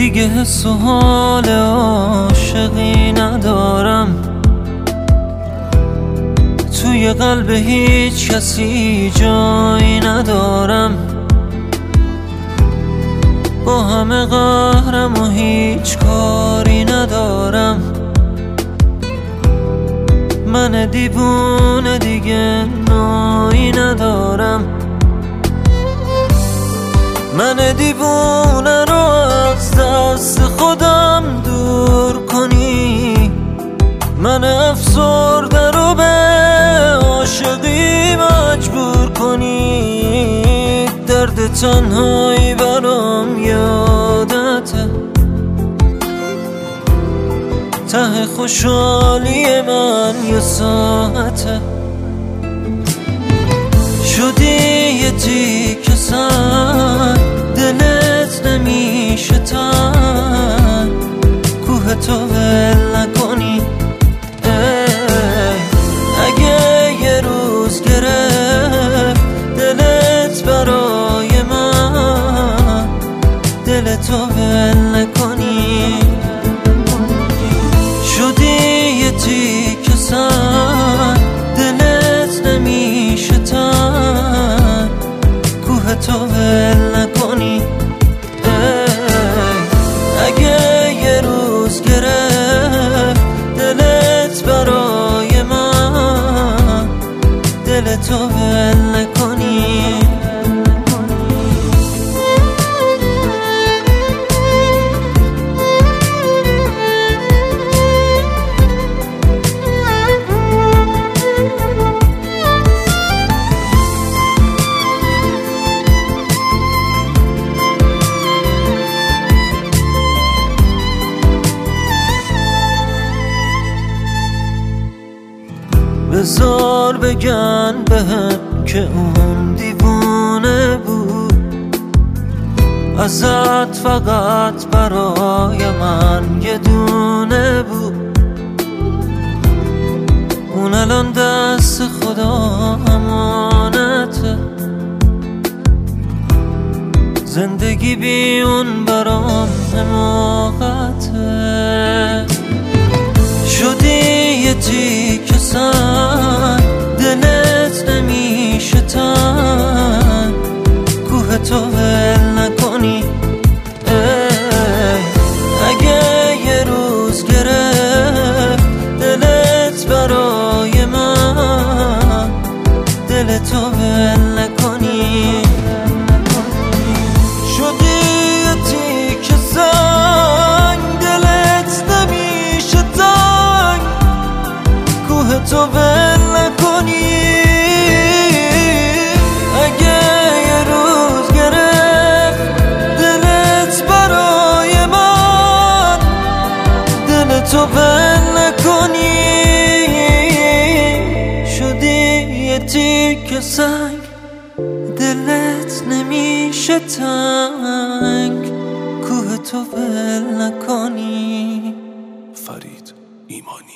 دیگه حس و حال عاشقی ندارم، توی قلب هیچ کسی جایی ندارم. با همه قهرم و هیچ کاری ندارم. من دیوونه دیگه نایی ندارم. من دیوونه رو از دست خودم دور کنی، من افسرده رو به عاشقی مجبور کنی. درد تنهایی برام یادته، ته خوشحالی من یه ساعته. شدی یه تیکه سنگ، دلت نمیشه تنگ، کوه تو ول نکنی. اگه یه روز گرفت دلت برای من، دلتو ول نکنی. شدی یه تیکه سنگ، دلت نمیشه تنگ، کوه تو ول نکنی. اگه یه روز گرفت دلت برای من، دلتو ول نکنی. بذار بگن بهم که اون دیوونه بود، ازت فقط برای من یه دونه بود. اون الان دست خدا امانته، زندگی بی اون برام حماقته. شدی یه تیکه سنگ، دلت نمیشه تنگ، کوه تو ول نکنی. اگه یه روز گرفت دلت برای من، دلتو ول نکنی. شدی یه تیکه سنگ، دلت نمیشه تنگ، کوه تو ول نکنی. اگه یه روز گرفت دلت برای من، دلتو ول نکنی. شدی یه تیکه سنگ، دلت نمیشه تنگ، کوه تو ول نکنی. فرید ایمانی.